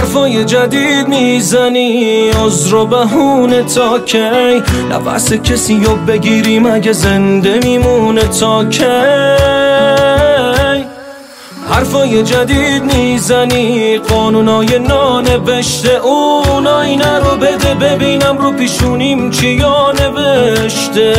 حرفای جدید میزنی، عذر و بهونه تا کی؟ نفس کسی رو بگیری مگه زنده میمونه تا کی؟ حرفای جدید میزنی، قانونای نانوشته اون آینه رو بده ببینم رو پیشونیم چیا نوشته.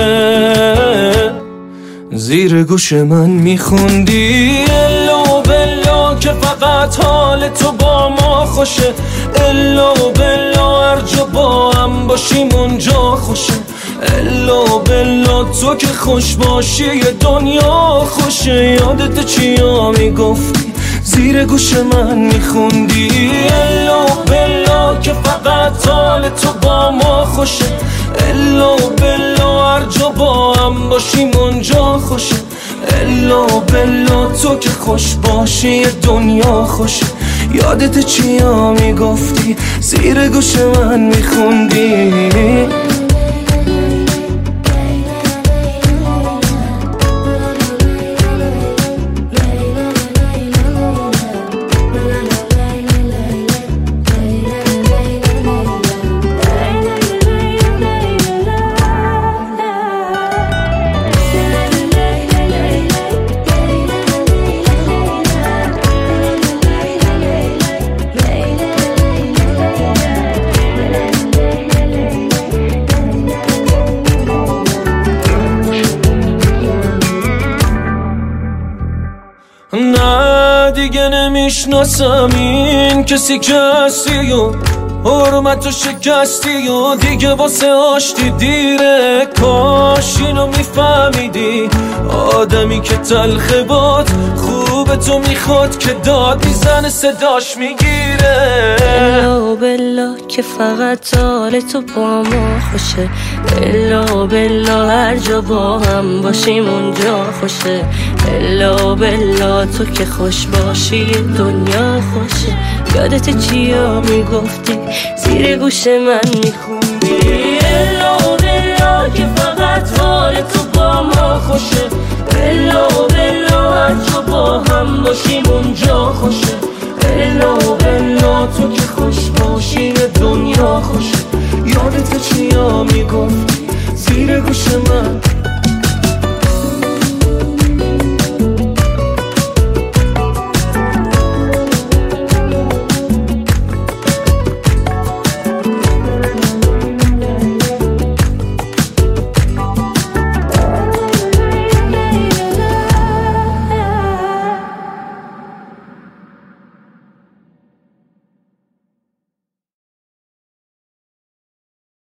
زیر گوش من میخوندی الا بلا که فقط حال تو با ما خوشه، الا بلا هر جا با هم باشیم اونجا خوشه، الا بلا تو که خوش باشی دنیا خوشه. یادت چیا میگفتی زیر گوش من میخوندی الا بلا که فقط حال تو با ما خوشه، الا بلا هر جا با هم باشیم اونجا خوشه، الا بلا تو که خوش باشی دنیا خوشه. یادت چیا میگفتی زیر گوش من میخوندی؟ نه دیگه نمیشناسم این کسی که هستی و حرمتو شکستی و دیگه واسه آشتی دیره. کاش اینو میفهمیدی آدمی که تلخه باد خوب تو میخواد که داد میزنه صداش میگیره. الا بلا که فقط حال تو با ما خوشه، الا بلا هر جا با هم باشیم اونجا خوشه، الا بلا تو که خوش باشی دنیا خوشه. یادت چیا میگفتی زیر گوش من میخوندی الا